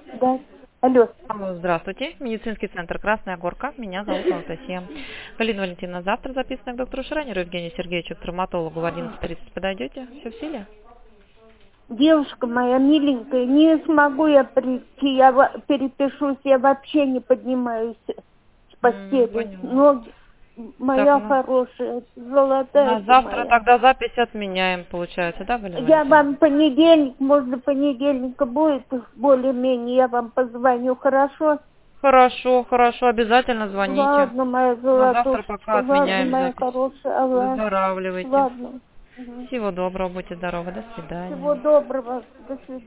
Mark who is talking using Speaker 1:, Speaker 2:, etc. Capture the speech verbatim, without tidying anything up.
Speaker 1: Да. Алло.
Speaker 2: Алло, здравствуйте. Медицинский центр «Красная Горка». Меня зовут Анастасия. Галина Валентиновна, завтра записано к доктору Шрайнеру Евгению Сергеевичу, к травматологу в одиннадцать тридцать. Подойдете? Все в силе?
Speaker 1: Девушка моя миленькая, не смогу я прийти, я во- перепишусь, я вообще не поднимаюсь с
Speaker 2: М,
Speaker 1: постели.
Speaker 2: поняла.
Speaker 1: Ноги,
Speaker 2: Так,
Speaker 1: моя
Speaker 2: ну,
Speaker 1: хорошая, золотая
Speaker 2: на
Speaker 1: ты
Speaker 2: завтра
Speaker 1: моя.
Speaker 2: тогда запись отменяем, получается, да, Галина
Speaker 1: Я
Speaker 2: Валентиновна?
Speaker 1: вам понедельник, может, понедельника будет более-менее, я вам позвоню, хорошо?
Speaker 2: Хорошо, хорошо, обязательно звоните.
Speaker 1: Ладно, моя
Speaker 2: На завтра пока
Speaker 1: золотушечка, ладно,
Speaker 2: отменяем
Speaker 1: моя
Speaker 2: запись.
Speaker 1: хорошая, ага,
Speaker 2: Выздоравливайте.
Speaker 1: ладно. Мгм.
Speaker 2: Всего доброго, будьте здоровы, до
Speaker 1: Всего
Speaker 2: свидания.
Speaker 1: доброго, до свидания.